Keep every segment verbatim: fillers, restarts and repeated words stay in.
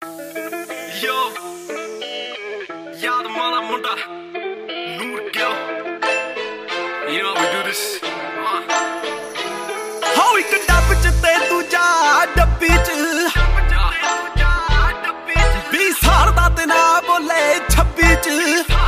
Yo, ਯਾਦ ਮਾਲਾ ਮੁੰਡਾ ਨੂਰ ਕਿਉ You know how we do this. ਹੋ ਇੱਕ ਡੱਬ ਚ ਤੇ ਦੂਜਾ ਡੱਬੀ ਚ ਵੀਹ ਸਾਲ ਦਾ ਤੇ ਨਾ ਬੋਲੇ ਛੱਬੀ ਚ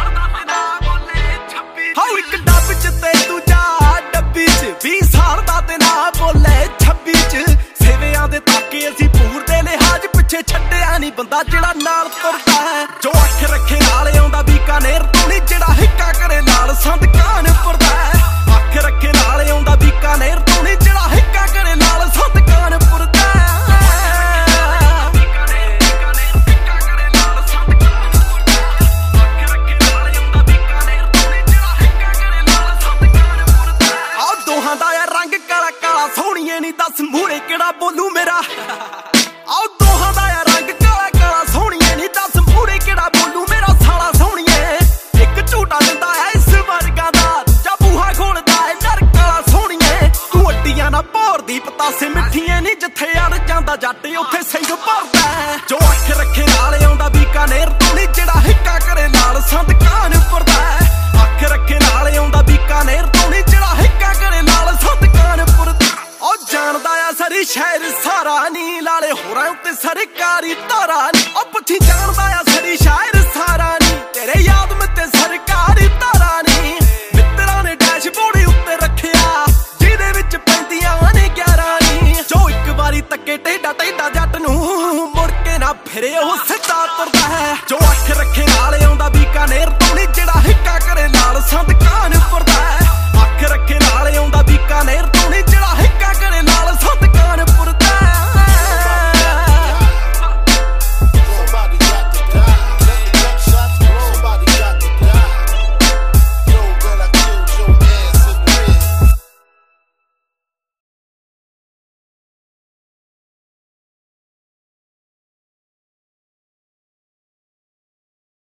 ਹੋ ਇੱਕ ਡੱਬ ਚ ਤੇ ਦੂਜਾ ਡੱਬੀ ਚ ਵੀਹ ਸਾਲ ਦਾ ਤੇ ਨਾ ਬੋਲੇ ਛੱਬੀ ਚ ਸੇਵਿਆਂ ਦੇ ਤਾਕੇ ਅਸੀਂ ਪੂਰਦੇ ਲਿਹਾਜ਼ ਪਿੱਛੇ ਛੱਡਿਆ ਨਹੀਂ ਬੰਦਾ ਜਿਹੜਾ ਨਾਲ ਤੁਰਦਾ ਹੈ ਜੋ ਅੱਖ ਰੱਖੇ ਨਾਲ ਆਉਂਦਾ ਬੀਕਾਨੇਰ ਤੋਂ ਨਹੀਂ ਜਿਹੜਾ ਹਿੱਕਾ ਕਰੇ ਨਾਲ ਸੰਦ ਕਾਨਪੁਰ ਦਾ ਅੱਖ ਰੱਖੇ ਨਾਲ ਆਉਂਦਾ ਬੀਕਾਨੇਰ ਤੋਂ ਨਹੀਂ ਜਿਹੜਾ ਹਿੱਕਾ ਕਰੇ ਨਾਲ ਸੰਦ ਕਾਨਪੁਰ ਦਾ ਆਹ ਦੋਹਾਂ ਦਾ ਆ ਰੰਗ ਕਾਲਾ ਕਾਲਾ ਸੋਹਣੀਏ ਨਹੀਂ ਦੱਸ ਮੂਹਰੇ ਕਿਹੜਾ ਬੋਲੂ ਮੇਰਾ ਆਹ ਦੋਹਾਂ ਦਾ ਆ ਰੰਗ ਕਾਲਾ ਕਾਲਾ ਸੋਹਣੀਏ ਨਹੀਂ ਦੱਸ ਮੂਹਰੇ ਕਿਹੜਾ ਬੋਲੂ ਮੇਰਾ ਸਾਲਾ ਸੋਹਣੀਏ ਇੱਕ ਝੂਟਾ ਦਿੰਦਾ ਐ ਇਸ ਵਰਗਾ ਦਾ ਦੂਜਾ ਬੂਹਾ ਖੋਲਦਾ ਐ ਨਰ ਕਾਲਾ ਸੋਹਣੀਏ ਤੂੰ ਅੱਡੀਆਂ ਨਾ ਭੋਰਦੀ ਪਤਾਸੇ ਮਿੱਠੀਆਂ ਨਹੀਂ ਜਿੱਥੇ ਅੜ ਜਾਂਦਾ ਜੱਟ ਉੱਥੇ ਸਿੰਘ ਭਰਦਾ ਜੋ ਅੱਖ ਰੱਖੇ ਨਾਲ ਆਉਂਦਾ ਬੀਕਾਨੇਰ ਤੋਂ ਨਹੀਂ ਜਿਹੜਾ ਹਿੱਕਾ ਕਰੇ ਨਾਲ ਸੰਦ ਕਾਨਪੁਰ ਦਾ ਅੱਖ ਰੱਖੇ ਨਾਲ ਆਉਂਦਾ ਬੀਕਾਨੇਰ ਤੋਂ ਨਹੀਂ ਜਿਹੜਾ ਹਿੱਕਾ ਕਰੇ ਨਾਲ ਸੰਦ ਕਾਨਪੁਰ ਦਾ ਉਹ ਜਾਣਦਾ ਆ ਸਰੀ ਸ਼ਹਿਰ ਸਾਰਾ ਨੀ ਲਾਲੇ ਹੋਰਾਂ ਉੱਤੇ ਸਰਕਾਰੀ ਧਾਰਾ ਨੀ ਉਹ ਪੁੱਛੀ ਜਾਣਦਾ ਆ ਸਰੀ ਸ਼ਹਿਰ ਸਾਰਾ ਨੀ ਤੇਰੇ ਯਾਦ ਮੈਂ ਤੇ ਸਰਕਾਰੀ ਧਾਰਾ ਨੀ ਮਿੱਤਰਾਂ ਨੇ ਡੈਸ਼ਬੋਰਡ ਉੱਤੇ ਰੱਖਿਆ ਜਿਹਦੇ ਵਿੱਚ ਪੈਂਦੀਆਂ ਨੇ ਗਿਆਰਾਂ ਨੀ ਜੋ ਇੱਕ ਵਾਰੀ ਤੱਕੇ ਟੇਡਾ ਟੇਡਾ ਜੱਟ ਨੂੰ ਮੁੜ ਕੇ ਨਾ ਫਿਰੇ ਉਹ ਸਿੱਧਾ ਤੁਰਦਾ ਹੈ ਜੋ ਅੱਖ ਰੱਖੇ ਨਾਲ ਆਉਂਦਾ ਬੀਕਾਨੇਰ ਤੋਂ ਨੀ ਜਿਹੜਾ ਹਿੱਕਾ ਕਰੇ ਨਾਲ ਸੰਦ